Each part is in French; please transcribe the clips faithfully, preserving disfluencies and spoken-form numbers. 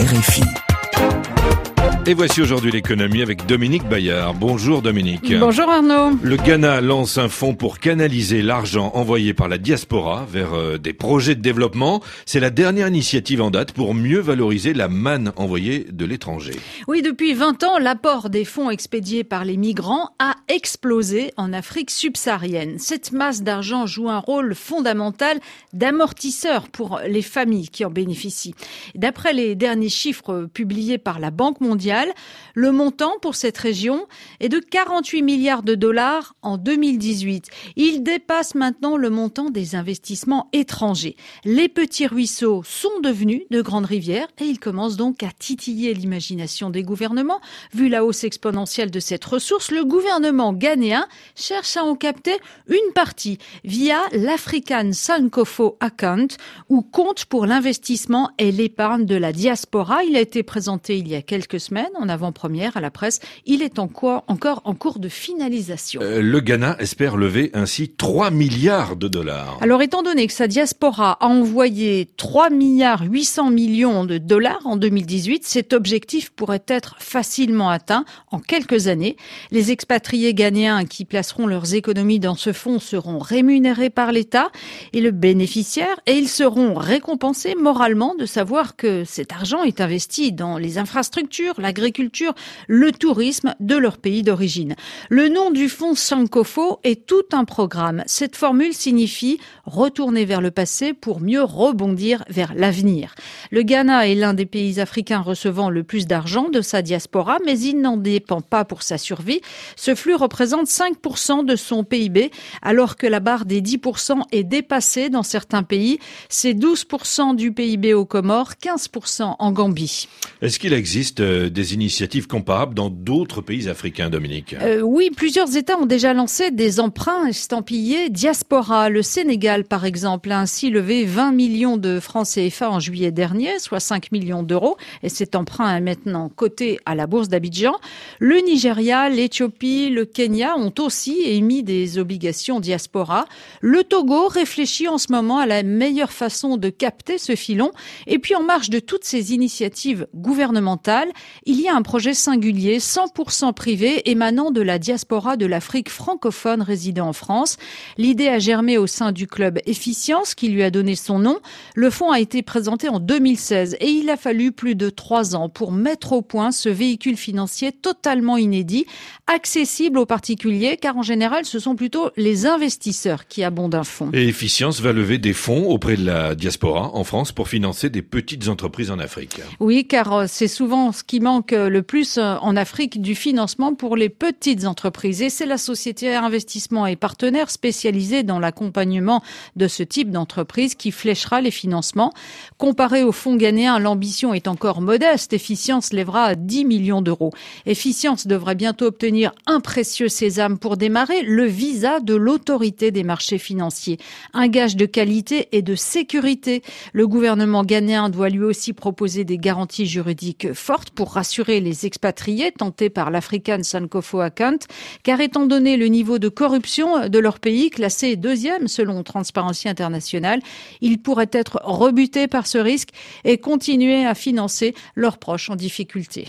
R F I. Et voici aujourd'hui l'économie avec Dominique Bayard. Bonjour Dominique. Bonjour Arnaud. Le Ghana lance un fonds pour canaliser l'argent envoyé par la diaspora vers euh, des projets de développement. C'est la dernière initiative en date pour mieux valoriser la manne envoyée de l'étranger. Oui, depuis vingt ans, l'apport des fonds expédiés par les migrants a explosé en Afrique subsaharienne. Cette masse d'argent joue un rôle fondamental d'amortisseur pour les familles qui en bénéficient. D'après les derniers chiffres publiés par la Banque mondiale, le montant pour cette région est de quarante-huit milliards de dollars en deux mille dix-huit. Il dépasse maintenant le montant des investissements étrangers. Les petits ruisseaux sont devenus de grandes rivières et ils commencent donc à titiller l'imagination des gouvernements. Vu la hausse exponentielle de cette ressource, le gouvernement ghanéen cherche à en capter une partie via l'African Sankofa Account ou compte pour l'investissement et l'épargne de la diaspora. Il a été présenté il y a quelques semaines en avant-première à la presse. Il est encore, encore en cours de finalisation. Euh, le Ghana espère lever ainsi trois milliards de dollars. Alors, étant donné que sa diaspora a envoyé trois milliards huit cents millions de dollars en deux mille dix-huit, cet objectif pourrait être facilement atteint en quelques années. Les expatriés ghanéens qui placeront leurs économies dans ce fonds seront rémunérés par l'État et le bénéficiaire et ils seront récompensés moralement de savoir que cet argent est investi dans les infrastructures, l'agriculture, le tourisme de leur pays d'origine. Le nom du fonds Sankofa est tout un programme. Cette formule signifie retourner vers le passé pour mieux rebondir vers l'avenir. Le Ghana est l'un des pays africains recevant le plus d'argent de sa diaspora, mais il n'en dépend pas pour sa survie. Ce flux représente cinq pour cent de son P I B, alors que la barre des dix pour cent est dépassée dans certains pays. C'est douze pour cent du P I B aux Comores, quinze pour cent en Gambie. Est-ce qu'il existe euh, des initiatives comparables dans d'autres pays africains, Dominique ? euh, Oui, plusieurs États ont déjà lancé des emprunts estampillés diaspora. Le Sénégal, par exemple, a ainsi levé vingt millions de francs C F A en juillet dernier, soit cinq millions d'euros. Et cet emprunt est maintenant coté à la bourse d'Abidjan. Le Nigeria, l'Éthiopie, le Kenya ont aussi émis des obligations diaspora. Le Togo réfléchit en ce moment à la meilleure façon de capter ce filon. Et puis, en marge de toutes ces initiatives gouvernementales, il y a un projet singulier, cent pour cent privé, émanant de la diaspora de l'Afrique francophone résidant en France. L'idée a germé au sein du club Efficience, qui lui a donné son nom. Le fonds a été présenté en deux mille seize et il a fallu plus de trois ans pour mettre au point ce véhicule financier totalement inédit, accessible aux particuliers, car en général, ce sont plutôt les investisseurs qui abondent un fonds. Et Efficience va lever des fonds auprès de la diaspora en France pour financer des petites entreprises en Afrique. Oui, car c'est souvent ce qui manque le plus en Afrique, du financement pour les petites entreprises. Et c'est la société Investissement et Partenaires spécialisée dans l'accompagnement de ce type d'entreprise qui fléchera les financements. Comparé au fonds ghanéen, l'ambition est encore modeste. Efficience lèvera à dix millions d'euros. Efficience devrait bientôt obtenir un précieux sésame pour démarrer, le visa de l'autorité des marchés financiers. Un gage de qualité et de sécurité. Le gouvernement ghanéen doit lui aussi proposer des garanties juridiques fortes pour rassurer les expatriés tentés par l'African Sankofa Account, car étant donné le niveau de corruption de leur pays, classé deuxième selon Transparency International, ils pourraient être rebutés par ce risque et continuer à financer leurs proches en difficulté.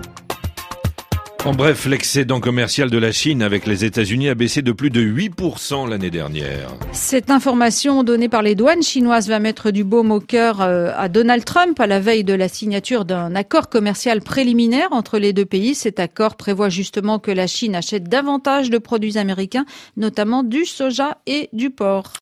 En bref, l'excédent commercial de la Chine avec les États-Unis a baissé de plus de huit pour cent l'année dernière. Cette information donnée par les douanes chinoises va mettre du baume au cœur à Donald Trump à la veille de la signature d'un accord commercial préliminaire entre les deux pays. Cet accord prévoit justement que la Chine achète davantage de produits américains, notamment du soja et du porc.